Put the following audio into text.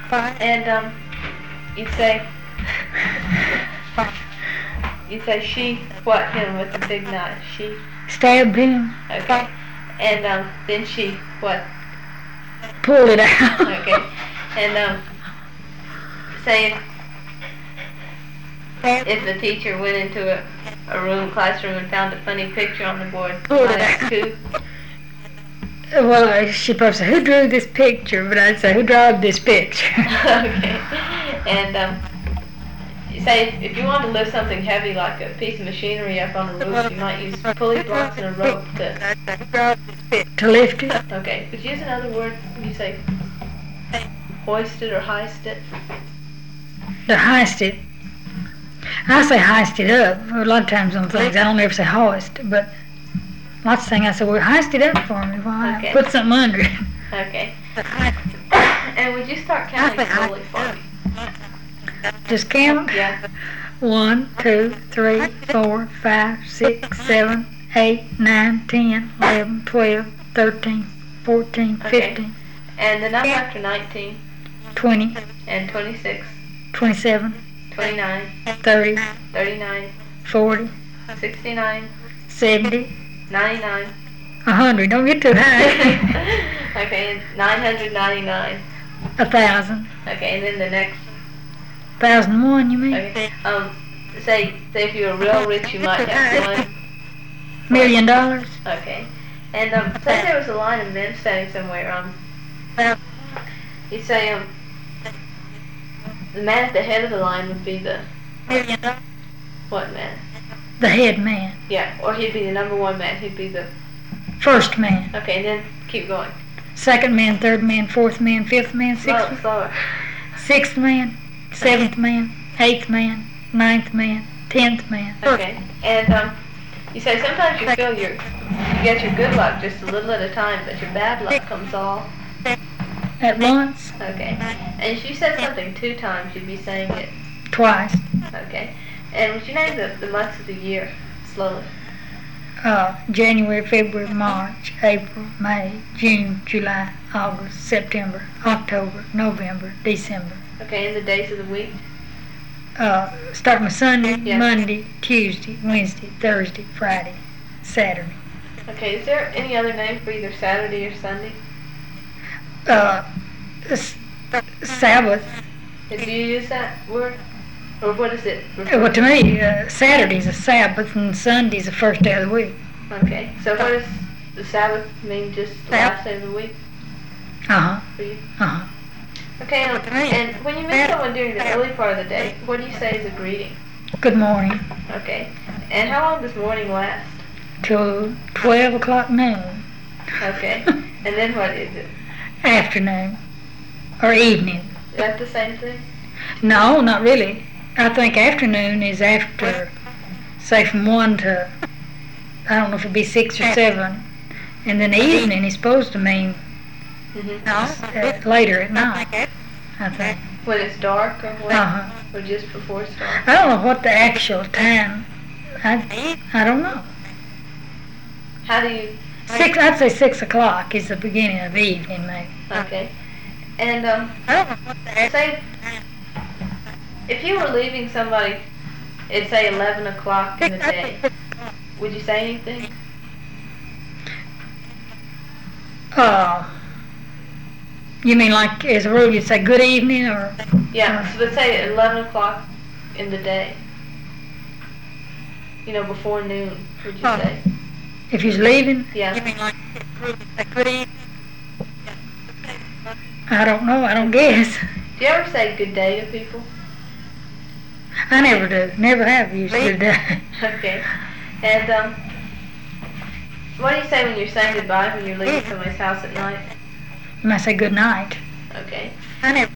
And you say she what him with the big knife? She stabbed him. Okay. And then she what? Pulled it out. Okay. And say if the teacher went into a classroom and found a funny picture on the board, Pulled it out. Well, she'd probably say, "Who drew this picture?" But I'd say, "Who drew this picture?" Okay. And say if you want to lift something heavy like a piece of machinery up on a roof, you might use pulley blocks and a rope to lift it. Okay. Could you use another word? You say hoist it or heist it? To heist it. I say heist it up. A lot of times on things I don't ever say hoist, but lots of things I say, well, heist it up for me while I put something under it. Okay. And would you start counting slowly for me? Just count? Yeah. 1, 2, 3, 4, 5, 6, 7, 8, 9, 10, 11, 12, 13, 14, 15. And the number after 19? 20. And 26? 27. 29? 30. 39? 40. 69? 70. 99? 100. Don't get too high. Okay, 999. 1,000. Okay, and then the next? 1,001, you mean? Okay. Say if you were real rich, you might have $1 million. Okay. And say there was a line of men standing somewhere. You say the man at the head of the line would be the what man? The head man. Yeah, or he'd be the number one man. He'd be the first man. Okay, and then keep going. Second man, third man, fourth man, fifth man, sixth man. Slower. Sixth man, seventh man, eighth man, ninth man, 10th man. Okay, and you say sometimes you feel you get your good luck just a little at a time, but your bad luck comes all at once. Okay, and if you said something 2 times, you'd be saying it twice. Okay, and would you name the months of the year slowly? January, February, March, April, May, June, July, August, September, October, November, December. Okay, and the days of the week? Starting with Sunday, Monday, Tuesday, Wednesday, Thursday, Friday, Saturday. Okay, is there any other name for either Saturday or Sunday? Sabbath. Do you use that word? Or what is it? Well, to me, Saturday's a Sabbath and Sunday's the first day of the week. Okay, so what does the Sabbath mean, just the last day of the week? Uh-huh. For you? Uh-huh. Okay, and when you meet someone during the early part of the day, what do you say is a greeting? Good morning. Okay, and how long does morning last? Till 12 o'clock noon. Okay, and then what is it? Afternoon. Or evening. Is that the same thing? No, not really. I think afternoon is after, say, from 1 to, I don't know if it'd be 6 or 7. And then evening is supposed to mean later at night, I think. When it's dark or what? Uh-huh. Or just before it's dark? I don't know what the actual time, I don't know. How do you... I'd say 6 o'clock is the beginning of the evening, maybe. Okay. And, say, if you were leaving somebody at, say, 11 o'clock in the day, would you say anything? You mean like as a rule you'd say good evening or? Yeah, so let's say at 11 o'clock in the day. You know, before noon, would you say? If he's leaving? Yeah. You mean like good evening? I don't know, I don't guess. Do you ever say good day to people? I never do. Never have used good day. Okay. And what do you say when you're saying goodbye when you're leaving somebody's house at night? You might say good night. Okay. I never